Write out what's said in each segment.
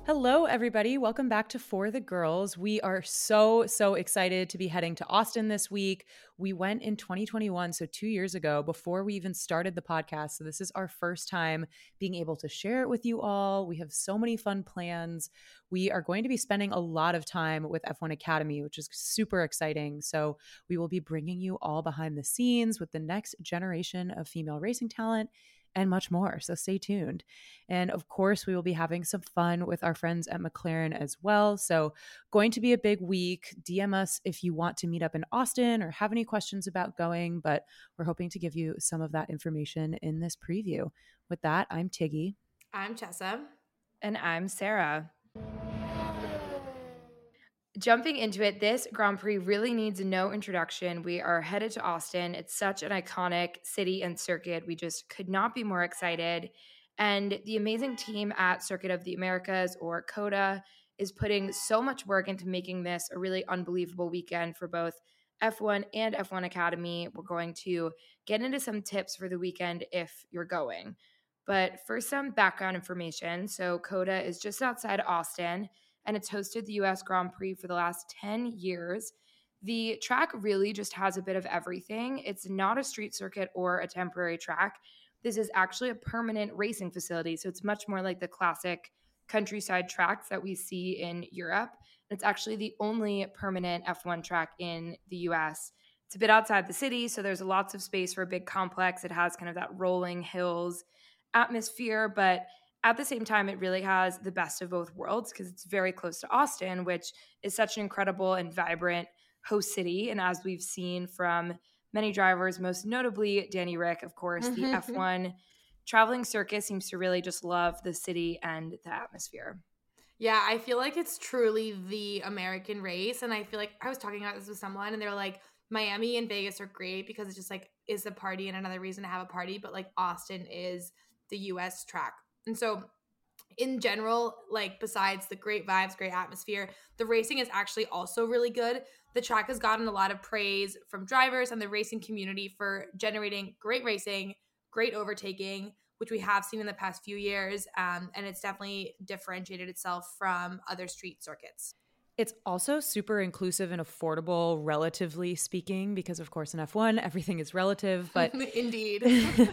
Hello, everybody. Welcome back to For the Girls. We are so excited to be heading to Austin this week. We went in 2021, so 2 years ago, before we even started the podcast. So this is our first time being able to share it with you all. We have so many fun plans. We are going to be spending a lot of time with F1 Academy, which is super exciting. So we will be bringing you all behind the scenes with the next generation of female racing talent and much more. So stay tuned. And of course, we will be having some fun with our friends at McLaren as well. So going to be a big week. DM us if you want to meet up in Austin or have any questions about going, but we're hoping to give you some of that information in this preview. With that, I'm Tiggy. I'm Chessa. And I'm Sarah. Jumping into it, this Grand Prix really needs no introduction. We are headed to Austin. It's such an iconic city and circuit. We just could not be more excited. And the amazing team at Circuit of the Americas, or COTA, is putting so much work into making this a really unbelievable weekend for both F1 and F1 Academy. We're going to get into some tips for the weekend if you're going. But for some background information, so COTA is just outside Austin, and it's hosted the U.S. Grand Prix for the last 10 years. The track really just has a bit of everything. It's not a street circuit or a temporary track. This is actually a permanent racing facility, so it's much more like the classic countryside tracks that we see in Europe. It's actually the only permanent F1 track in the U.S. It's a bit outside the city, so there's lots of space for a big complex. It has kind of that rolling hills atmosphere, but at the same time, it really has the best of both worlds because it's very close to Austin, which is such an incredible and vibrant host city. And as we've seen from many drivers, most notably Danny Rick, of course, the F1 traveling circus seems to really just love the city and the atmosphere. Yeah, I feel like it's truly the American race. And I feel like I was talking about this with someone and they're like, Miami and Vegas are great because it's just like, is a party and another reason to have a party. But like Austin is the US track. And so in general, like besides the great vibes, great atmosphere, the racing is actually also really good. The track has gotten a lot of praise from drivers and the racing community for generating great racing, great overtaking, which we have seen in the past few years. And it's definitely differentiated itself from other street circuits. It's also super inclusive and affordable, relatively speaking, because of course in F1, everything is relative, but Indeed.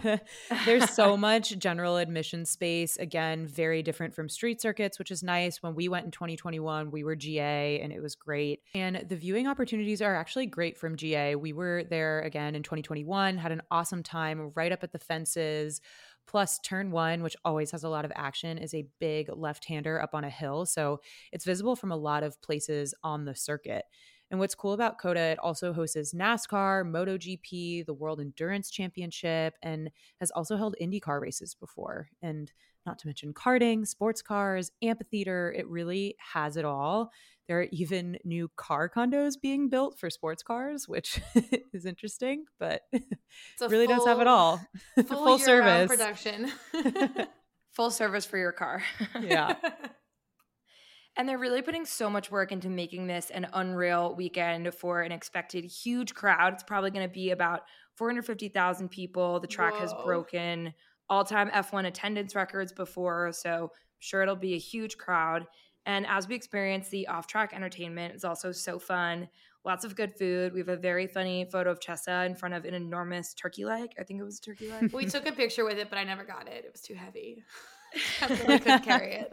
There's so much general admission space. Again, very different from street circuits, which is nice. When we went in 2021, we were GA and it was great. And the viewing opportunities are actually great from GA. We were there again in 2021, had an awesome time right up at the fences. Plus, turn one, which always has a lot of action, is a big left-hander up on a hill. So it's visible from a lot of places on the circuit. And what's cool about COTA, it also hosts NASCAR, MotoGP, the World Endurance Championship, and has also held IndyCar races before. And not to mention karting, sports cars, amphitheater. It really has it all. There are even new car condos being built for sports cars, which is interesting, but it really does have it all. Full service production. Full service for your car. Yeah. And they're really putting so much work into making this an unreal weekend for an expected huge crowd. It's probably going to be about 450,000 people. The track has broken all-time F1 attendance records before, so I'm sure it'll be a huge crowd. And as we experience the off-track entertainment, it's also so fun. Lots of good food. We have a very funny photo of Chessa in front of an enormous turkey leg. I think it was a turkey leg. We took a picture with it, but I never got it. It was too heavy. I really couldn't carry it.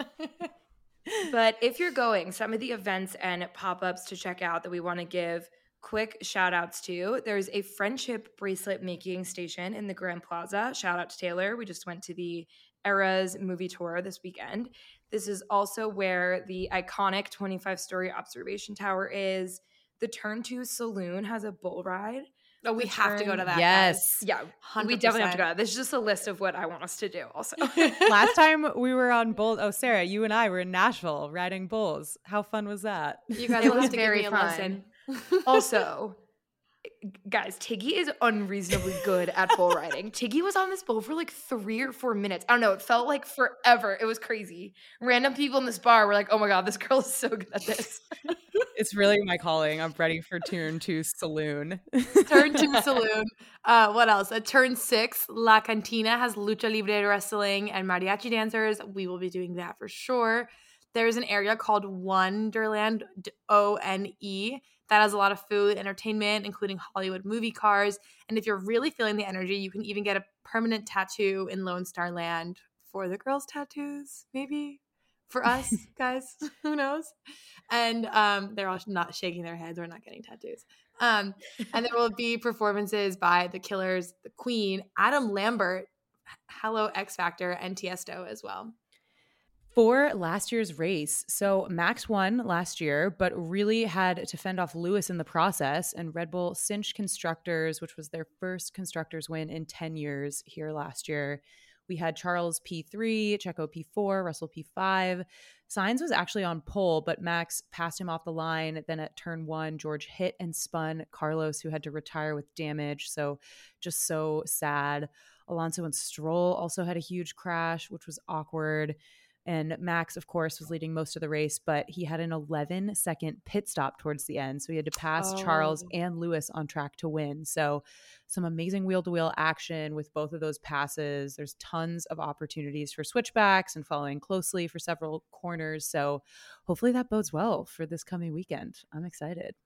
But if you're going, some of the events and pop-ups to check out that we want to give quick shout-outs to, there's a friendship bracelet making station in the Grand Plaza. Shout out to Taylor. We just went to the Eras movie tour this weekend. This is also where the iconic 25-story observation tower is. The Turn 2 Saloon has a bull ride. Oh, we have to go to that. Yes. Guys. Yeah, 100%. We definitely have to go. This is just a list of what I want us to do also. Last time we were on bulls. Oh, Sarah, you and I were in Nashville riding bulls. How fun was that? You guys will have to give me a lesson. Also, guys, Tiggy is unreasonably good at bull riding. Tiggy was on this bull for like 3 or 4 minutes. I don't know. It felt like forever. It was crazy. Random people in this bar were like, oh my God, this girl is so good at this. It's really my calling. I'm ready for Turn 2 Saloon. Turn 2 Saloon. What else? At Turn 6, La Cantina has lucha libre wrestling and mariachi dancers. We will be doing that for sure. there's an area called Wonderland, ONE, that has a lot of food, entertainment, including Hollywood movie cars. And if you're really feeling the energy, you can even get a permanent tattoo in Lone Star Land for the girls' tattoos, maybe. For us, guys, who knows? And they're all not shaking their heads. We're not getting tattoos. And there will be performances by The Killers, The Queen, Adam Lambert, Hello X Factor, and Tiesto as well. For last year's race, so Max won last year, but really had to fend off Lewis in the process, and Red Bull cinched constructors, which was their first constructors win in 10 years here last year. We had Charles P3, Checo P4, Russell P5. Sainz was actually on pole, but Max passed him off the line. Then at turn 1, George hit and spun Carlos, who had to retire with damage. So just so sad. Alonso and Stroll also had a huge crash, which was awkward. And Max, of course, was leading most of the race, but he had an 11-second pit stop towards the end. So he had to pass Charles and Lewis on track to win. So some amazing wheel-to-wheel action with both of those passes. There's tons of opportunities for switchbacks and following closely for several corners. So hopefully that bodes well for this coming weekend. I'm excited.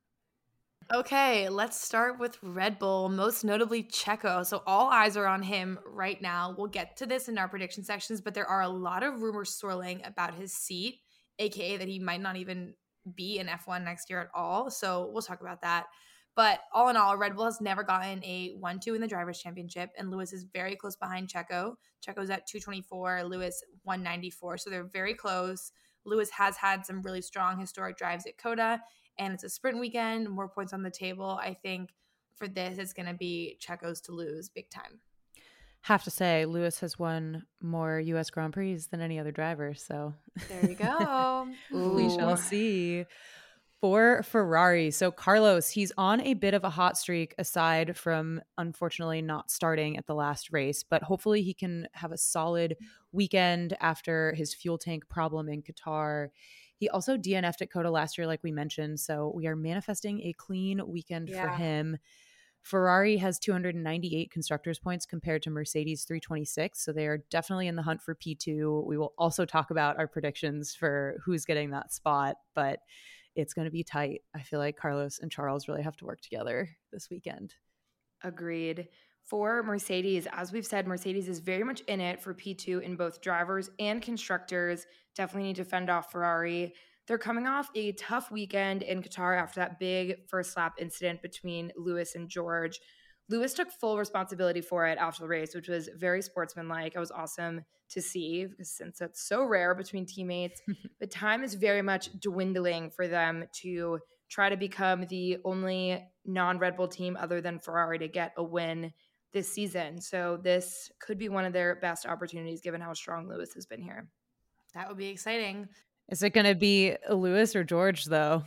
Okay, let's start with Red Bull, most notably Checo. So all eyes are on him right now. We'll get to this in our prediction sections, but there are a lot of rumors swirling about his seat, aka that he might not even be in F1 next year at all. So we'll talk about that. But all in all, Red Bull has never gotten a 1-2 in the Drivers' Championship, and Lewis is very close behind Checo. Checo's at 224, Lewis 194, so they're very close. Lewis has had some really strong historic drives at COTA, and it's a sprint weekend, more points on the table. I think for this, it's going to be Checo's to lose big time. Have to say, Lewis has won more U.S. Grand Prix than any other driver. So there you go. We shall see. For Ferrari, so Carlos, he's on a bit of a hot streak aside from unfortunately not starting at the last race, but hopefully he can have a solid weekend after his fuel tank problem in Qatar. He also DNF'd at COTA last year, like we mentioned, so we are manifesting a clean weekend for him. Ferrari has 298 constructors points compared to Mercedes 326, so they are definitely in the hunt for P2. We will also talk about our predictions for who's getting that spot, but it's going to be tight. I feel like Carlos and Charles really have to work together this weekend. Agreed. For Mercedes, as we've said, Mercedes is very much in it for P2 in both drivers and constructors. Definitely need to fend off Ferrari. They're coming off a tough weekend in Qatar after that big first lap incident between Lewis and George. Lewis took full responsibility for it after the race, which was very sportsmanlike. It was awesome to see because since that's so rare between teammates, the time is very much dwindling for them to try to become the only non-Red Bull team other than Ferrari to get a win this season. So this could be one of their best opportunities given how strong Lewis has been here. That would be exciting. Is it going to be Lewis or George, though?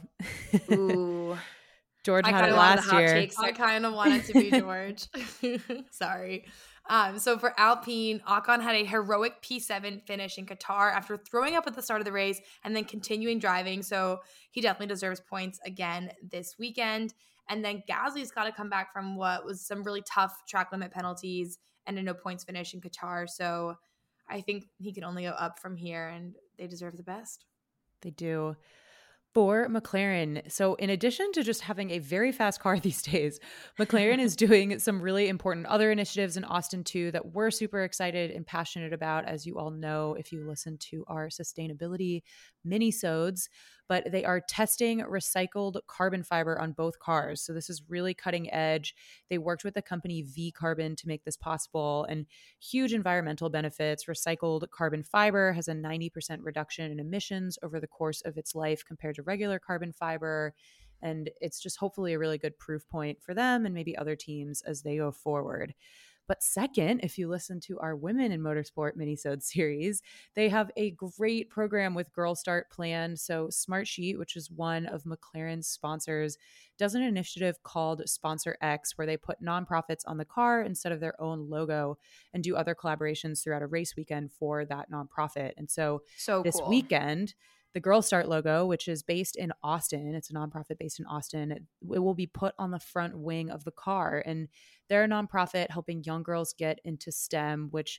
Ooh. George had it last year. I kind of want it to be George. Sorry. So for Alpine, Ocon had a heroic P7 finish in Qatar after throwing up at the start of the race and then continuing driving. So he definitely deserves points again this weekend. And then Gasly's got to come back from what was some really tough track limit penalties and a no points finish in Qatar. So I think he can only go up from here, and they deserve the best. They do. For McLaren, so in addition to just having a very fast car these days, McLaren is doing some really important other initiatives in Austin too that we're super excited and passionate about, as you all know if you listen to our sustainability mini-sodes. But they are testing recycled carbon fiber on both cars. So this is really cutting edge. They worked with the company V Carbon to make this possible, and huge environmental benefits. Recycled carbon fiber has a 90% reduction in emissions over the course of its life compared to regular carbon fiber. And it's just hopefully a really good proof point for them and maybe other teams as they go forward. But second, if you listen to our Women in Motorsport minisode series, they have a great program with Girl Start planned. So Smartsheet, which is one of McLaren's sponsors, does an initiative called Sponsor X, where they put nonprofits on the car instead of their own logo and do other collaborations throughout a race weekend for that nonprofit. And so this weekend, the Girl Start logo, which is based in Austin, it's a nonprofit based in Austin, it will be put on the front wing of the car. And they're a nonprofit helping young girls get into STEM, which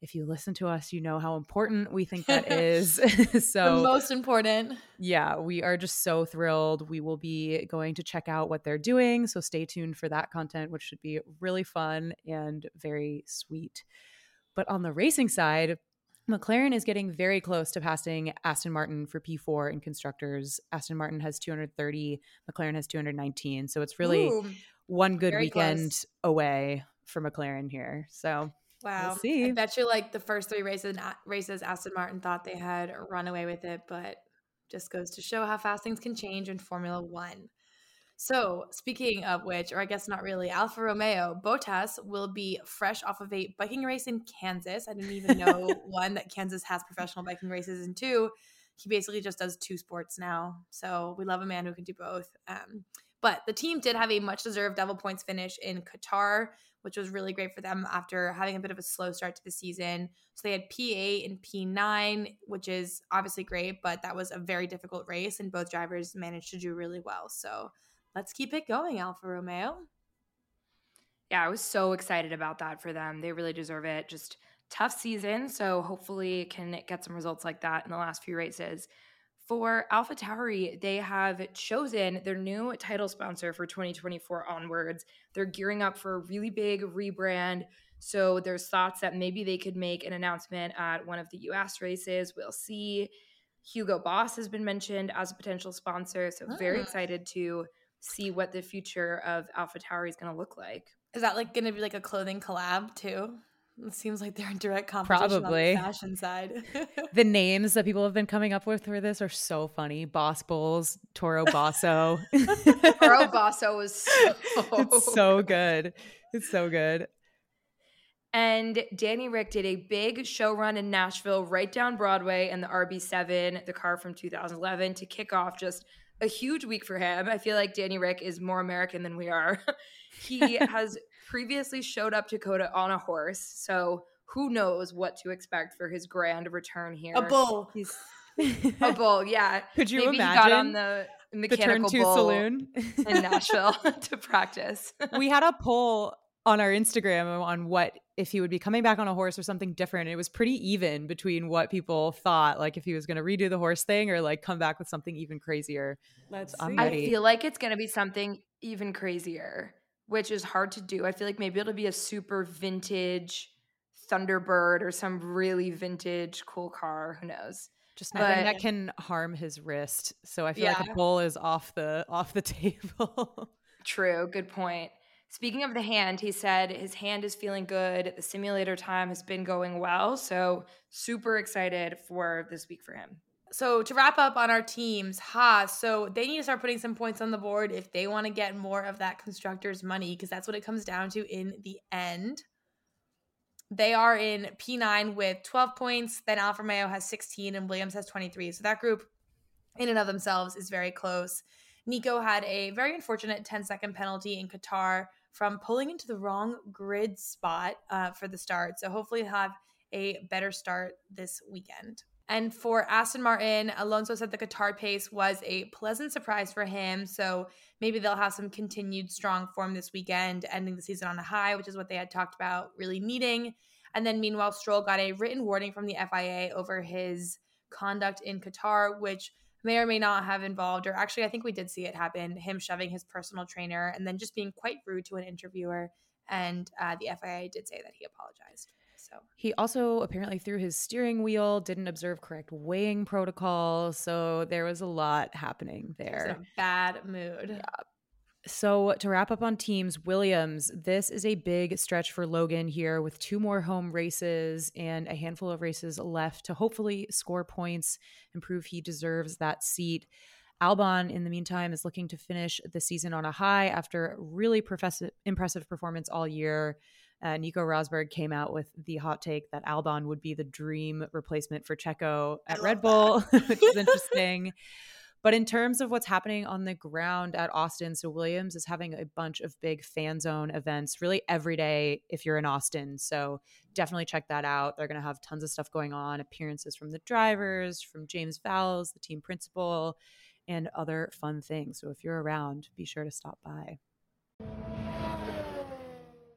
If you listen to us, you know how important we think that is. The most important. Yeah, we are just so thrilled. We will be going to check out what they're doing. So stay tuned for that content, which should be really fun and very sweet. But on the racing side, McLaren is getting very close to passing Aston Martin for P4 in constructors. Aston Martin has 230, McLaren has 219. So it's really one good weekend away for McLaren here. So wow. We'll see. I bet you like the first 3 races Aston Martin thought they had run away with it, but just goes to show how fast things can change in Formula One. So speaking of which, or I guess not really, Alfa Romeo, Bottas will be fresh off of a biking race in Kansas. I didn't even know, 1, that Kansas has professional biking races, and 2, he basically just does 2 sports now. So we love a man who can do both. But the team did have a much-deserved double points finish in Qatar, which was really great for them after having a bit of a slow start to the season. So they had P8 and P9, which is obviously great, but that was a very difficult race, and both drivers managed to do really well. So let's keep it going, Alfa Romeo. Yeah, I was so excited about that for them. They really deserve it. Just tough season, so hopefully can get some results like that in the last few races. For AlphaTauri, they have chosen their new title sponsor for 2024 onwards. They're gearing up for a really big rebrand. So there's thoughts that maybe they could make an announcement at one of the US races. We'll see. Hugo Boss has been mentioned as a potential sponsor. So very excited to see what the future of AlphaTauri is going to look like. Is that like going to be like a clothing collab too? It seems like they're in direct competition Probably. on the fashion side. The names that people have been coming up with for this are so funny. Boss Bulls, Toro Basso. Toro Basso is it's so good. It's so good. And Danny Rick did a big show run in Nashville, right down Broadway in the RB7, the car from 2011, to kick off just a huge week for him. I feel like Danny Rick is more American than we are. He has previously showed up to COTA on a horse, so who knows what to expect for his grand return here. A bull. A bull, yeah. Could you Maybe imagine? He got on the mechanical the Turn 2 bull saloon in Nashville to practice. We had a poll on our Instagram on what if he would be coming back on a horse or something different. It was pretty even between what people thought, like if he was going to redo the horse thing or like come back with something even crazier. I'm ready. I feel like it's going to be something even crazier, which is hard to do. I feel like maybe it'll be a super vintage Thunderbird or some really vintage cool car. Who knows? Just nothing that can harm his wrist. So I feel like a bull is off the table. True. Good point. Speaking of the hand, he said his hand is feeling good. The simulator time has been going well. So super excited for this week for him. So to wrap up on our teams, Haas, so they need to start putting some points on the board if they want to get more of that constructor's money, because that's what it comes down to in the end. They are in P9 with 12 points. Then Alfa Romeo has 16 and Williams has 23. So that group in and of themselves is very close. Nico had a very unfortunate 10-second penalty in Qatar from pulling into the wrong grid spot for the start. So hopefully he'll have a better start this weekend. And for Aston Martin, Alonso said the Qatar pace was a pleasant surprise for him. So maybe they'll have some continued strong form this weekend, ending the season on a high, which is what they had talked about really needing. And then meanwhile, Stroll got a written warning from the FIA over his conduct in Qatar, which may or may not have involved, or actually I think we did see it happen, him shoving his personal trainer and then just being quite rude to an interviewer. And the FIA did say that he apologized. So he also apparently threw his steering wheel, didn't observe correct weighing protocol. So there was a lot happening there. He was in a bad mood. Yeah. So to wrap up on teams, Williams, this is a big stretch for Logan here with 2 more home races and a handful of races left to hopefully score points and prove he deserves that seat. Albon, in the meantime, is looking to finish the season on a high after a really impressive performance all year. Nico Rosberg came out with the hot take that Albon would be the dream replacement for Checo at Red Bull, which is interesting. But in terms of what's happening on the ground at Austin, so Williams is having a bunch of big fan zone events really every day if you're in Austin. So definitely check that out. They're going to have tons of stuff going on, appearances from the drivers, from James Vowles, the team principal, and other fun things. So if you're around, be sure to stop by.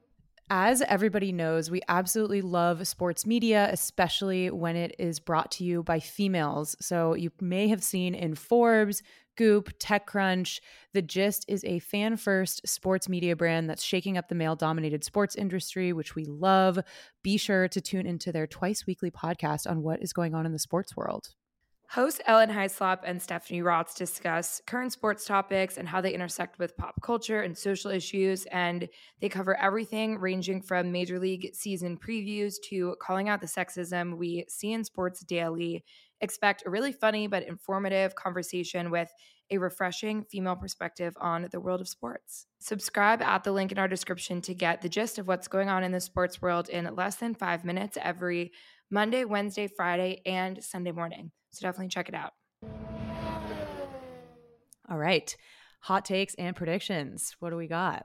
As everybody knows, we absolutely love sports media, especially when it is brought to you by females. So you may have seen in Forbes, Goop, TechCrunch, The Gist is a fan-first sports media brand that's shaking up the male-dominated sports industry, which we love. Be sure to tune into their twice-weekly podcast on what is going on in the sports world. Hosts Ellen Heislop and Stephanie Rotz discuss current sports topics and how they intersect with pop culture and social issues. And they cover everything ranging from Major League season previews to calling out the sexism we see in sports daily. Expect a really funny but informative conversation with a refreshing female perspective on the world of sports. Subscribe at the link in our description to get the gist of what's going on in the sports world in less than 5 minutes every Monday, Wednesday, Friday, and Sunday morning. So definitely check it out. All right. Hot takes and predictions. What do we got?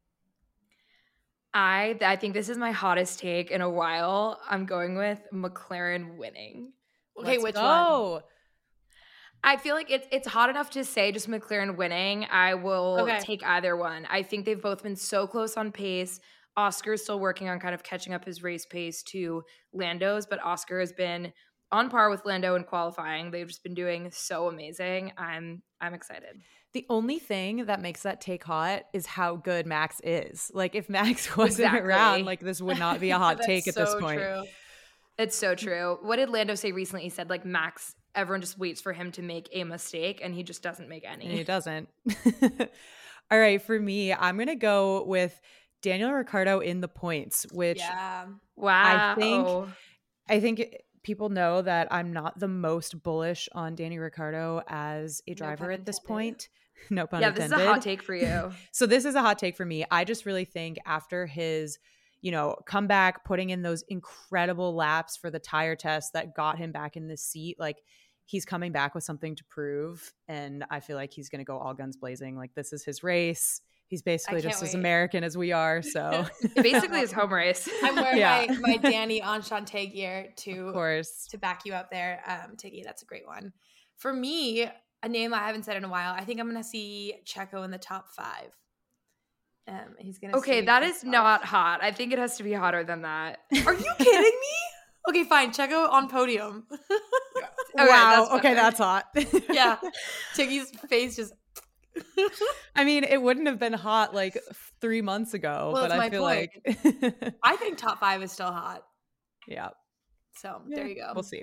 I think this is my hottest take in a while. I'm going with McLaren winning. Okay, Let's which go. one? I feel like it's hot enough to say just McLaren winning. I will take either one. I think they've both been so close on pace. Oscar's still working on kind of catching up his race pace to Lando's, but Oscar has been on par with Lando in qualifying. They've just been doing so amazing. I'm excited. The only thing that makes that take hot is how good Max is. Like, if Max wasn't around, like, this would not be a hot take at this point. True. It's so true. What did Lando say recently? He said, like, Max, everyone just waits for him to make a mistake, and he just doesn't make any. And he doesn't. All right, for me, I'm going to go with Daniel Ricciardo in the points, which wow. I think people know that I'm not the most bullish on Danny Ricciardo as a driver at this point. No pun intended. Yeah, this is a hot take for you. So this is a hot take for me. I just really think after his, comeback, putting in those incredible laps for the tire test that got him back in this seat, like, he's coming back with something to prove. And I feel like he's going to go all guns blazing. Like, this is his race. He's basically just as American as we are. So basically his home race. I'm wearing my Danny Enchante gear of course, to back you up there. Tiggy, that's a great one. For me, a name I haven't said in a while, I think I'm going to see Checo in the top 5. He's going to Okay, that is not hot. I think it has to be hotter than that. Are you kidding me? Okay, fine. Checo on podium. Wow. Okay, that's hot. Yeah. Tiggy's face just I mean, it wouldn't have been hot like 3 months ago, but I feel like I think top 5 is still hot. Yeah. So there you go. We'll see.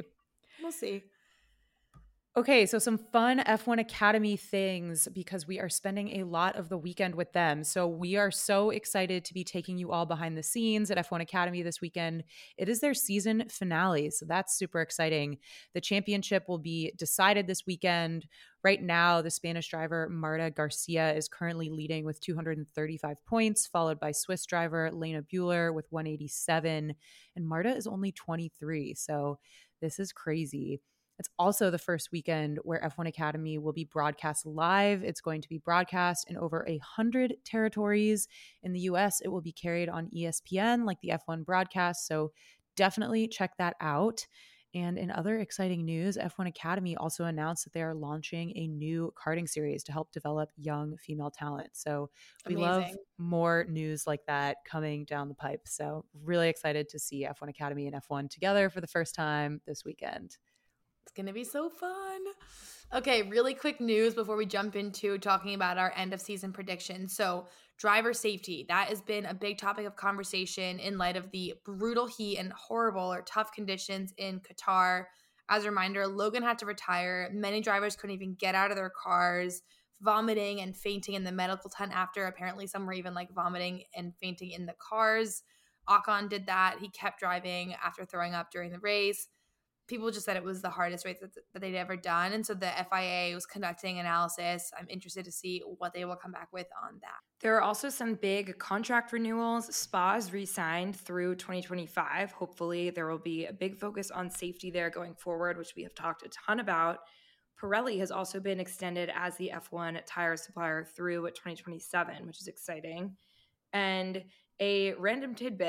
Okay, so some fun F1 Academy things because we are spending a lot of the weekend with them. So we are so excited to be taking you all behind the scenes at F1 Academy this weekend. It is their season finale, so that's super exciting. The championship will be decided this weekend. Right now, the Spanish driver Marta Garcia is currently leading with 235 points, followed by Swiss driver Lena Bueller with 187. And Marta is only 23, so this is crazy. It's also the first weekend where F1 Academy will be broadcast live. It's going to be broadcast in over 100 territories. In the US, it will be carried on ESPN like the F1 broadcast. So definitely check that out. And in other exciting news, F1 Academy also announced that they are launching a new karting series to help develop young female talent. So we love more news like that coming down the pipe. So really excited to see F1 Academy and F1 together for the first time this weekend. It's going to be so fun. Okay, really quick news before we jump into talking about our end of season predictions. So driver safety, that has been a big topic of conversation in light of the brutal heat and horrible or tough conditions in Qatar. As a reminder, Logan had to retire. Many drivers couldn't even get out of their cars, vomiting and fainting in the medical tent after. Apparently some were even like vomiting and fainting in the cars. Ocon did that. He kept driving after throwing up during the race. People just said it was the hardest race that they'd ever done. And so the FIA was conducting analysis. I'm interested to see what they will come back with on that. There are also some big contract renewals. Spa's re-signed through 2025. Hopefully there will be a big focus on safety there going forward, which we have talked a ton about. Pirelli has also been extended as the F1 tire supplier through 2027, which is exciting. And a random tidbit,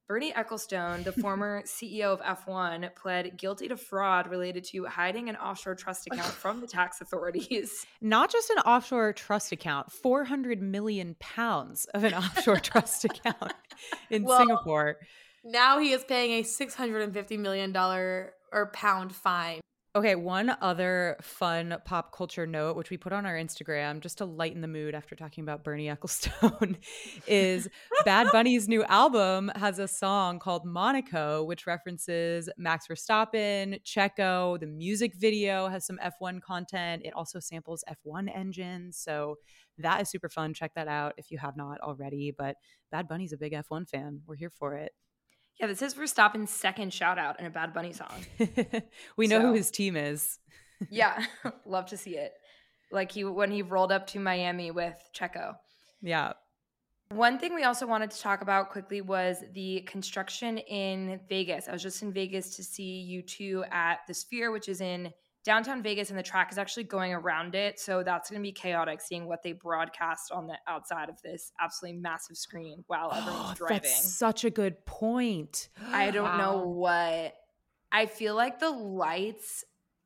Bernie Ecclestone, the former CEO of F1, pled guilty to fraud related to hiding an offshore trust account from the tax authorities. Not just an offshore trust account, 400 million pounds of an offshore trust account in Singapore. Now he is paying a $650 million or pound fine. Okay, one other fun pop culture note, which we put on our Instagram just to lighten the mood after talking about Bernie Ecclestone, is Bad Bunny's new album has a song called Monaco, which references Max Verstappen, Checo. The music video has some F1 content. It also samples F1 engines. So that is super fun. Check that out if you have not already. But Bad Bunny's a big F1 fan. We're here for it. Yeah, this is Verstappen's second shout out in a Bad Bunny song. We know who his team is. Yeah, love to see it. Like when he rolled up to Miami with Checo. Yeah. One thing we also wanted to talk about quickly was the construction in Vegas. I was just in Vegas to see U2 at the Sphere, which is in downtown Vegas, and the track is actually going around it. So that's going to be chaotic seeing what they broadcast on the outside of this absolutely massive screen while everyone's driving. That's such a good point. I don't know what. I feel like the lights,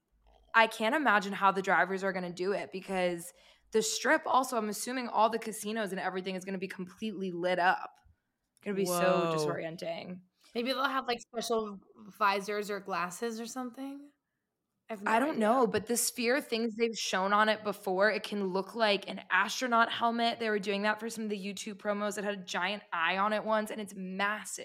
I can't imagine how the drivers are going to do it because the Strip also, I'm assuming all the casinos and everything is going to be completely lit up. It's going to be so disorienting. Maybe they'll have like special visors or glasses or something. I don't know, but the Sphere things they've shown on it before, it can look like an astronaut helmet. They were doing that for some of the YouTube promos that had a giant eye on it once, and it's massive.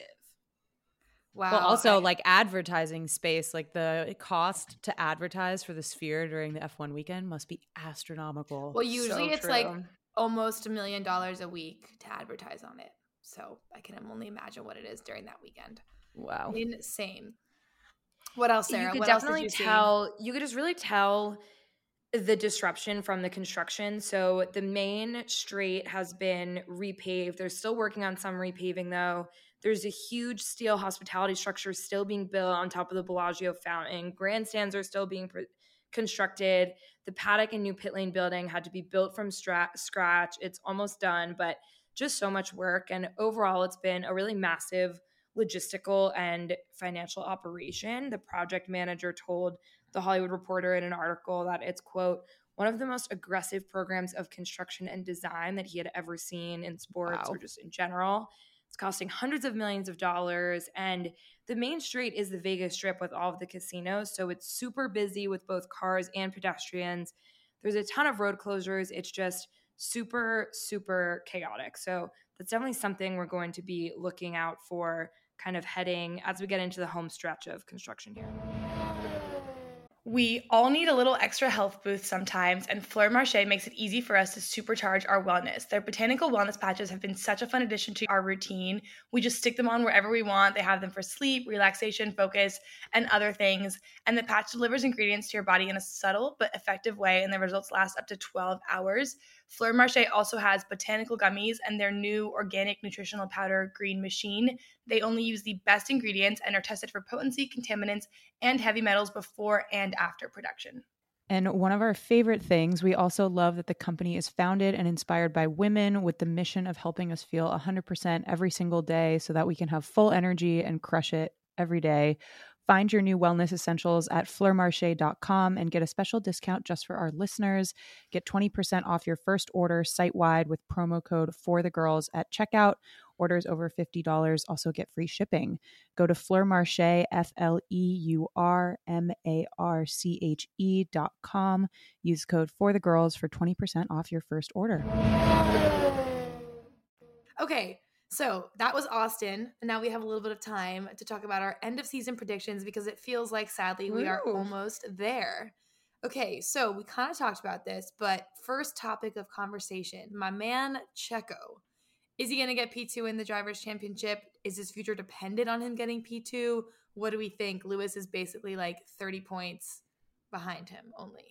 Wow. Well, also like advertising space, like the cost to advertise for the Sphere during the F1 weekend must be astronomical. Well, usually it's like almost $1 million a week to advertise on it. So I can only imagine what it is during that weekend. Wow. Insane. What else, Sarah? You could what definitely else did you tell. You could just really tell the disruption from the construction. So the main street has been repaved. They're still working on some repaving though. There's a huge steel hospitality structure still being built on top of the Bellagio fountain. Grandstands are still being constructed. The paddock and new pit lane building had to be built from scratch. It's almost done, but just so much work. And overall, it's been a really massive logistical and financial operation. The project manager told The Hollywood Reporter in an article that it's, quote, one of the most aggressive programs of construction and design that he had ever seen in sports or just in general. It's costing hundreds of millions of dollars. And the main street is the Vegas Strip with all of the casinos. So it's super busy with both cars and pedestrians. There's a ton of road closures. It's just super, super chaotic. So that's definitely something we're going to be looking out for kind of heading as we get into the home stretch of construction here. We all need a little extra health boost sometimes, and Fleur Marché makes it easy for us to supercharge our wellness. Their botanical wellness patches have been such a fun addition to our routine. We just stick them on wherever we want. They have them for sleep, relaxation, focus, and other things. And the patch delivers ingredients to your body in a subtle but effective way, and the results last up to 12 hours. Fleur Marché also has botanical gummies and their new organic nutritional powder Green Machine. They only use the best ingredients and are tested for potency, contaminants, and heavy metals before and after production. And one of our favorite things, we also love that the company is founded and inspired by women with the mission of helping us feel 100% every single day so that we can have full energy and crush it every day. Find your new wellness essentials at fleurmarche.com and get a special discount just for our listeners. Get 20% off your first order site-wide with promo code FORTHEGIRLS at checkout. Orders over $50 also get free shipping. Go to Fleurmarche, FLEURMARCHE.com. Use code FORTHEGIRLS for 20% off your first order. Okay. So that was Austin, and now we have a little bit of time to talk about our end of season predictions because it feels like, sadly, we are almost there. Okay, so we kind of talked about this, but first topic of conversation, my man Checo. Is he going to get P2 in the Drivers' Championship? Is his future dependent on him getting P2? What do we think? Lewis is basically like 30 points behind him only.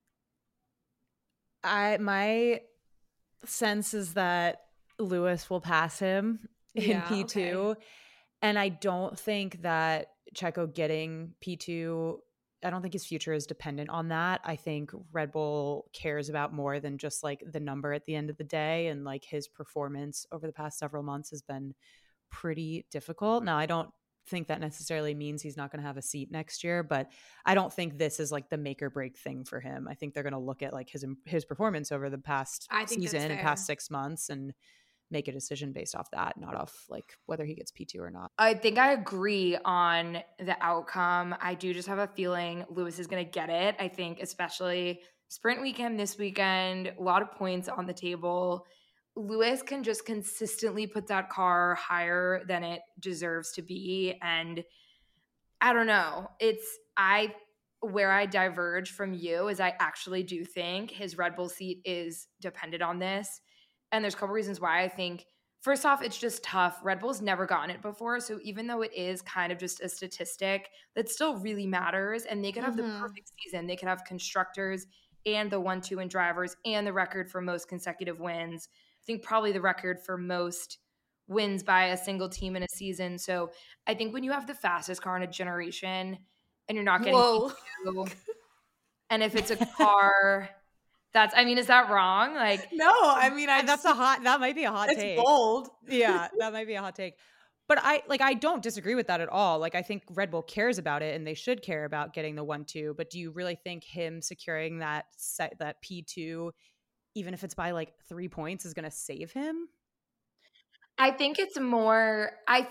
My sense is that Lewis will pass him in P2. Okay. And I don't think that Checo getting P2, I don't think his future is dependent on that. I think Red Bull cares about more than just like the number at the end of the day. And like his performance over the past several months has been pretty difficult. Now, I don't think that necessarily means he's not going to have a seat next year, but I don't think this is like the make or break thing for him. I think they're going to look at like his performance over the past I think season that's and fair. past 6 months and make a decision based off that, not off like whether he gets P2 or not. I think I agree on the outcome. I do just have a feeling Lewis is going to get it. I think especially sprint weekend this weekend, a lot of points on the table. Lewis can just consistently put that car higher than it deserves to be. And I don't know. Where I diverge from you is I actually do think his Red Bull seat is dependent on this. And there's a couple reasons why. I think first off, it's just tough. Red Bull's never gotten it before. So even though it is kind of just a statistic, that still really matters. And they could have the perfect season. They could have constructors and the 1-2 in drivers and the record for most consecutive wins. I think probably the record for most wins by a single team in a season. So I think when you have the fastest car in a generation and you're not getting P2, and if it's a car is that wrong? Like, no, I mean, that might be a hot take. It's bold. Yeah, that might be a hot take. But I don't disagree with that at all. Like, I think Red Bull cares about it and they should care about getting the 1-2. But do you really think him securing that P2, even if it's by like 3 points, is going to save him? I think it's more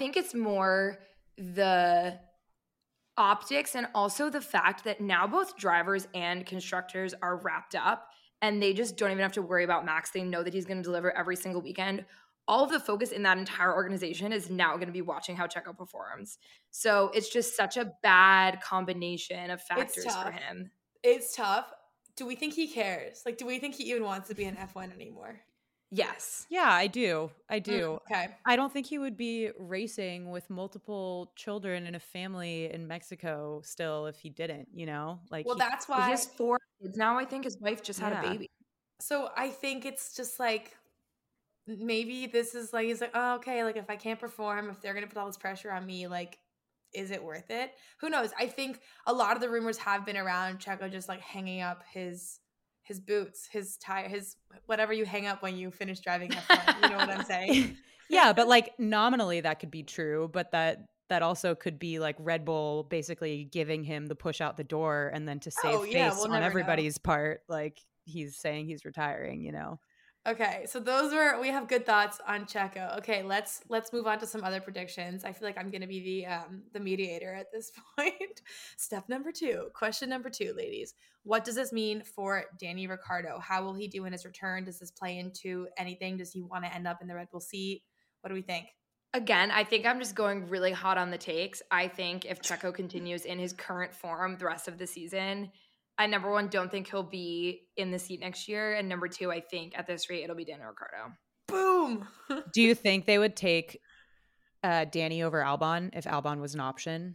the optics and also the fact that now both drivers and constructors are wrapped up and they just don't even have to worry about Max. They know that he's going to deliver every single weekend. All of the focus in that entire organization is now going to be watching how Checo performs. So it's just such a bad combination of factors for him. It's tough. Do we think he cares? Like, do we think he even wants to be in F1 anymore? Yes. Yeah, I do. Okay. I don't think he would be racing with multiple children and a family in Mexico still if he didn't, you know? Like, well, that's why he has 4 kids now. I think his wife just had a baby. So I think it's just like, maybe this is like, he's like, oh, okay, like if I can't perform, if they're going to put all this pressure on me, like, is it worth it? Who knows? I think a lot of the rumors have been around Checo just like hanging up his boots, his tire, his whatever you hang up when you finish driving F1. You know what I'm saying? Yeah, but like nominally that could be true, but that also could be like Red Bull basically giving him the push out the door and then to save face on everybody's part, like he's saying he's retiring, you know? Okay, so we have good thoughts on Checo. Okay, let's move on to some other predictions. I feel like I'm going to be the mediator at this point. Question number 2, ladies. What does this mean for Danny Ricciardo? How will he do in his return? Does this play into anything? Does he want to end up in the Red Bull seat? What do we think? Again, I think I'm just going really hot on the takes. I think if Checo continues in his current form the rest of the season, I, number one, don't think he'll be in the seat next year. And number 2, I think at this rate, it'll be Daniel Ricciardo. Boom. Do you think they would take Danny over Albon if Albon was an option?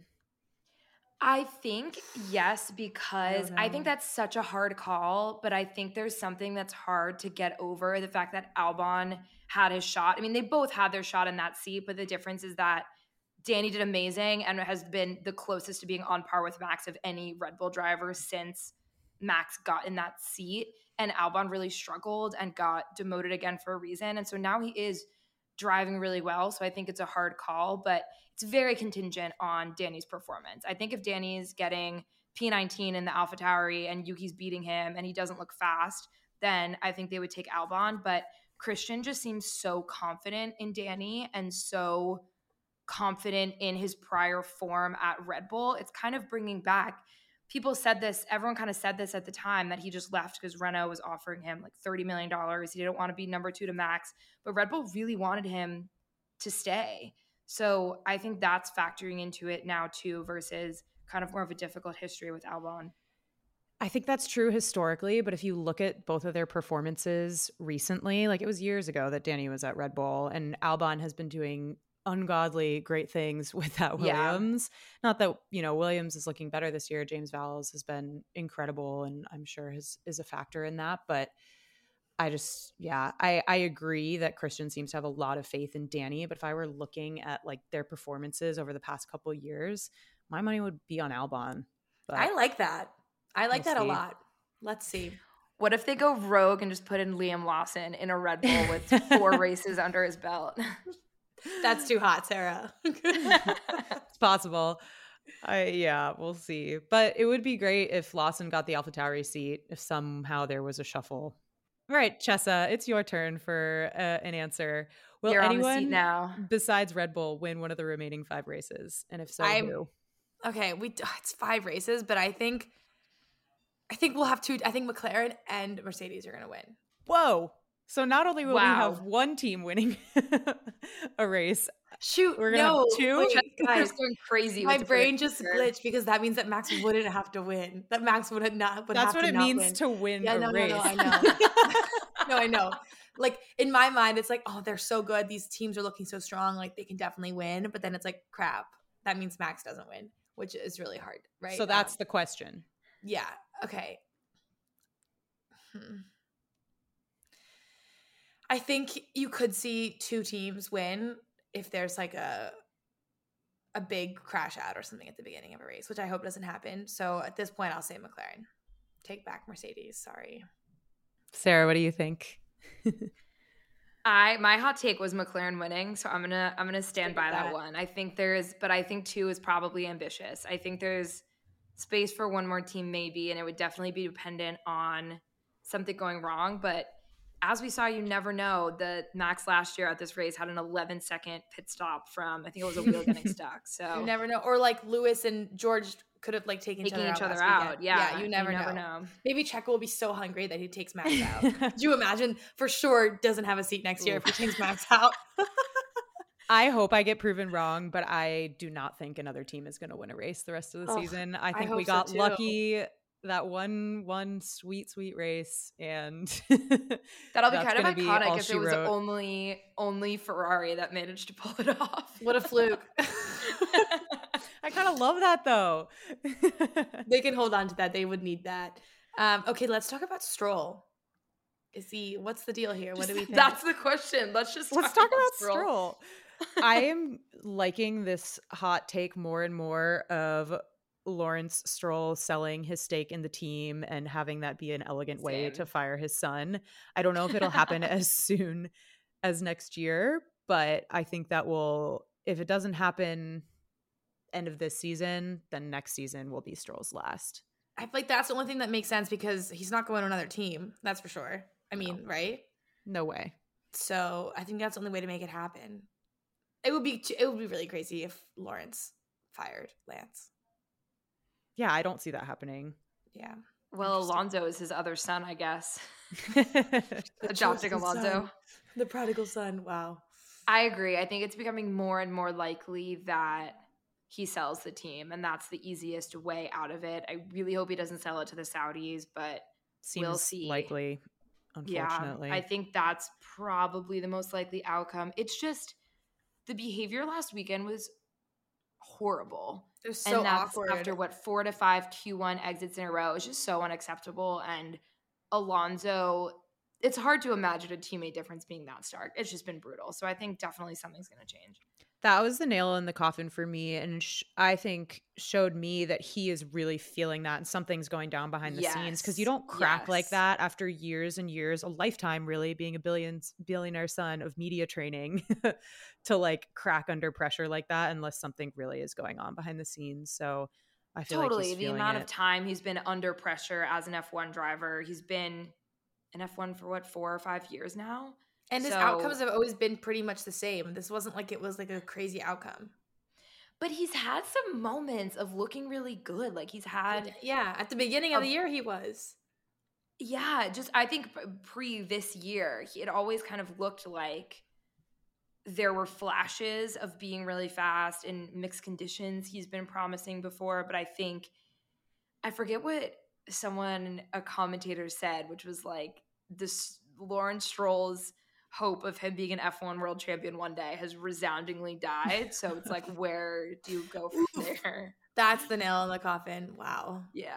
I think yes, because I think that's such a hard call. But I think there's something that's hard to get over, the fact that Albon had his shot. I mean, they both had their shot in that seat, but the difference is that Danny did amazing and has been the closest to being on par with Max of any Red Bull driver since Max got in that seat. And Albon really struggled and got demoted again for a reason. And so now he is driving really well. So I think it's a hard call, but it's very contingent on Danny's performance. I think if Danny's getting P19 in the AlphaTauri and Yuki's beating him and he doesn't look fast, then I think they would take Albon. But Christian just seems so confident in Danny and so confident in his prior form at Red Bull. It's kind of bringing back, people said this, everyone kind of said this at the time, that he just left because Renault was offering him like $30 million. He didn't want to be number 2 to Max, but Red Bull really wanted him to stay. So I think that's factoring into it now too, versus kind of more of a difficult history with Albon. I think that's true historically, but if you look at both of their performances recently, like it was years ago that Danny was at Red Bull and Albon has been doing ungodly great things with that Williams. Yeah. Not that, you know, Williams is looking better this year. James Vowles has been incredible and I'm sure is a factor in that. But I just, I agree that Christian seems to have a lot of faith in Danny. But if I were looking at like their performances over the past couple of years, my money would be on Albon. But I like that. I like that a lot. Let's see. What if they go rogue and just put in Liam Lawson in a Red Bull with 4 races under his belt? That's too hot, Sarah. It's possible. Yeah, we'll see. But it would be great if Lawson got the AlphaTauri seat, if somehow there was a shuffle. All right, Chessa, it's your turn for an answer. Will You're on the seat anyone now. besides Red Bull win one of the remaining 5 races? And if so, who? Okay, it's 5 races, but I think we'll have 2. I think McLaren and Mercedes are going to win. Whoa. So not only will we Wow. have one team winning a race, Shoot, we're going to have 2? Wait, guys, going crazy. my with the brain prediction just here. glitched because that means that Max wouldn't have to win. That Max would not. Would That's have what to it not means win. to win Yeah, a race. No, I know. No, I know. Like in my mind, it's like, oh, they're so good. These teams are looking so strong. Like they can definitely win. But then it's like, crap. That means Max doesn't win, which is really hard, right? So that's the question. Yeah. Okay. I think you could see 2 teams win if there's like a big crash out or something at the beginning of a race, which I hope doesn't happen. So at this point, I'll say McLaren. Take back Mercedes. Sorry. Sarah, what do you think? My hot take was McLaren winning, so I'm gonna stand by that one. I think 2 is probably ambitious. I think there's space for one more team maybe, and it would definitely be dependent on something going wrong. But as we saw, you never know. The Max last year at this race had an 11-second pit stop from, I think it was a wheel getting stuck. So You never know. Or like Lewis and George could have like taken each other out. Yeah, you never know. Maybe Checo will be so hungry that he takes Max out. Could you imagine? For sure doesn't have a seat next year if he takes Max out. I hope I get proven wrong, but I do not think another team is going to win a race the rest of the season. I think we got lucky that one sweet race, and that'll be kind of iconic if it was only Ferrari that managed to pull it off. What a fluke. I kind of love that though. They can hold on to that. They would need that. Okay, let's talk about Stroll. What's the deal here? What do we think? That's the question. Let's talk about Stroll. I am liking this hot take more and more of Lawrence Stroll selling his stake in the team and having that be an elegant way to fire his son. I don't know if it'll happen as soon as next year, but I think that will, if it doesn't happen end of this season, then next season will be Stroll's last. I feel like that's the only thing that makes sense because he's not going to another team. That's for sure. I mean, right? No way. So I think that's the only way to make it happen. It would be really crazy if Lawrence fired Lance. Yeah, I don't see that happening. Yeah. Well, Alonso is his other son, I guess. Adopting Alonso. The prodigal son. Wow. I agree. I think it's becoming more and more likely that he sells the team, and that's the easiest way out of it. I really hope he doesn't sell it to the Saudis, but we'll see. Likely, unfortunately. Yeah, I think that's probably the most likely outcome. It's just the behavior last weekend was horrible. It was so awkward. After 4 to 5 Q1 exits in a row, it's just so unacceptable. And Alonso, it's hard to imagine a teammate difference being that stark. It's just been brutal. So I think definitely something's going to change. That was the nail in the coffin for me, and I think showed me that he is really feeling that and something's going down behind the scenes, because you don't crack like that after years and years, a lifetime really, being a billionaire son of media training to like crack under pressure like that unless something really is going on behind the scenes. So I feel like he's the amount of time he's been under pressure as an F1 driver. He's been in F1 for 4 or 5 years now. And his outcomes have always been pretty much the same. This wasn't like it was like a crazy outcome. But he's had some moments of looking really good. Like he's had... Yeah, at the beginning of the year he was. Yeah, just I think pre this year, it always kind of looked like there were flashes of being really fast in mixed conditions he's been promising before. But I think, I forget what a commentator said, which was like, this Lawrence Stroll's hope of him being an F1 world champion one day has resoundingly died. So it's like, where do you go from there? That's the nail in the coffin. Wow. Yeah.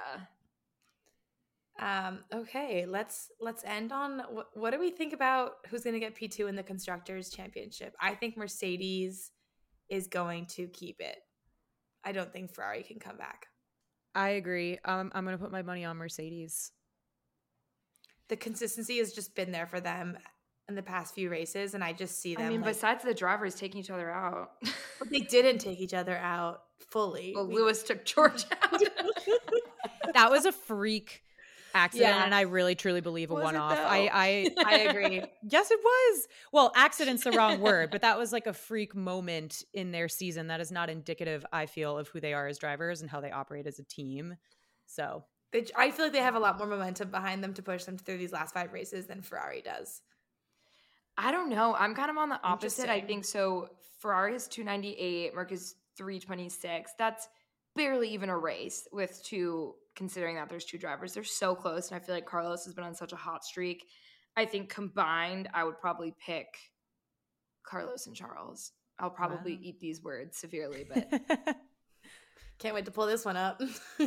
Okay, let's end on what do we think about who's going to get P2 in the Constructors' Championship? I think Mercedes is going to keep it. I don't think Ferrari can come back. I agree. I'm going to put my money on Mercedes. The consistency has just been there for them in the past few races, and I just see them. I mean, besides the drivers taking each other out. But they didn't take each other out fully. Well, Lewis took George out. That was a freak accident, Yeah. and I really truly believe a Was it, one-off. though? I agree. Yes, it was. Well, accident's the wrong word, but that was like a freak moment in their season that is not indicative, I feel, of who they are as drivers and how they operate as a team. So I feel like they have a lot more momentum behind them to push them through these last 5 races than Ferrari does. I don't know. I'm kind of on the opposite. I Interesting. think so. Ferrari is 298, Merc is 326. That's barely even a race with two, considering that there's two drivers. They're so close, and I feel like Carlos has been on such a hot streak. I think combined, I would probably pick Carlos and Charles. I'll probably eat these words severely, but Can't wait to pull this one up.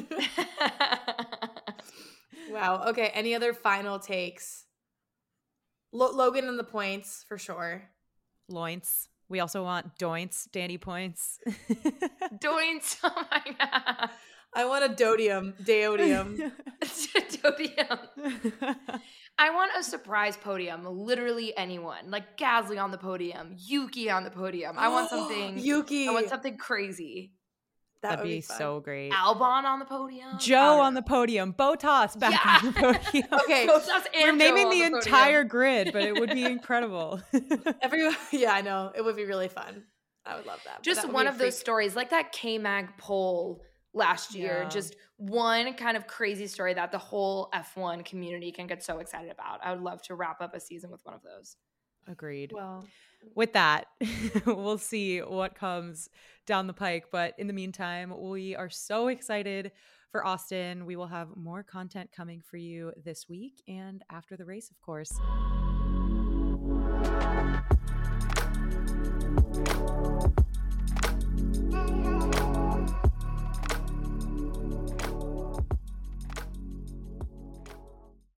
Wow. Okay. Any other final takes? Logan and the points for sure. Loints. We also want doints, Danny points. Doints. Oh my god. I want a Deodium. Dodium. I want a surprise podium. Literally anyone. Like Gasly on the podium, Yuki on the podium. I want something. Yuki. I want something crazy. That That'd would be fun. so great. Albon on the podium. Joe on the podium. Botas back on the podium. Okay. We're naming the entire grid, but it would be incredible. Everyone. Yeah, I know. It would be really fun. I would love that. But Just that would one be a of those freak- stories, like that K-Mag poll last year. Yeah. Just one kind of crazy story that the whole F1 community can get so excited about. I would love to wrap up a season with one of those. Agreed. Well, With that, we'll see what comes down the pike. But in the meantime, we are so excited for Austin. We will have more content coming for you this week and after the race, of course.